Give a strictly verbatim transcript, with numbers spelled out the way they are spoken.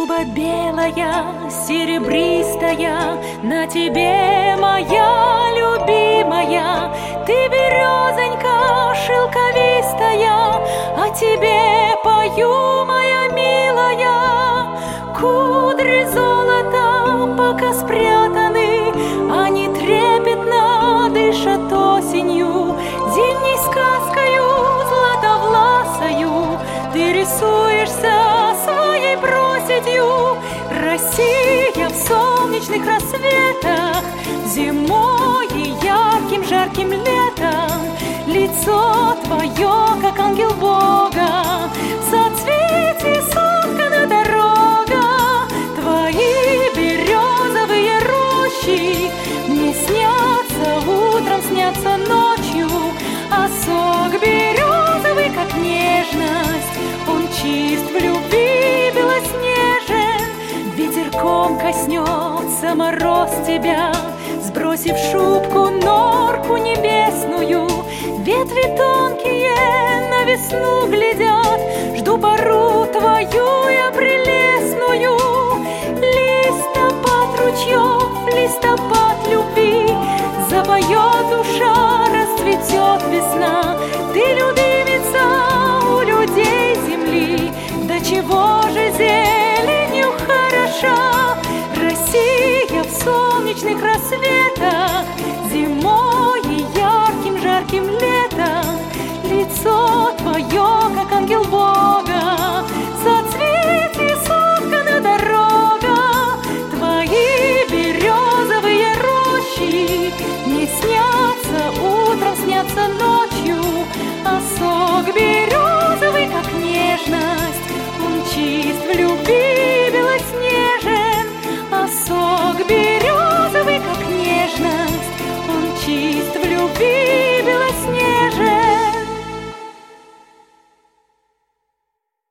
Шуба белая, серебристая, на тебе, моя любимая. Ты березонька шелковистая, о тебе пою, моя милая. Кудри золота пока спрятаны, они трепетно дышат осенью. Зимней сказкою златовласою ты рисуешься своей проседью. Россия в солнечных рассветах, зимой и ярким жарким летом. Лицо твое, как ангел Бога, в соцветии соткана дорога. Твои березовые рощи мне снятся утром, снятся ночью. А сок березовый, как нежность, он чист в любви белоснежен. Ветерком коснется мороз тебя, сбросив шубку, норку небесную. Ветви тонкие на весну глядят, жду пору твою я прелестную. Листопад ручьев, листопад любви, запоет душа, расцветет весна. Ты любимица у людей земли, до чего же зеленью хороша. Россия в солнечных рассветах,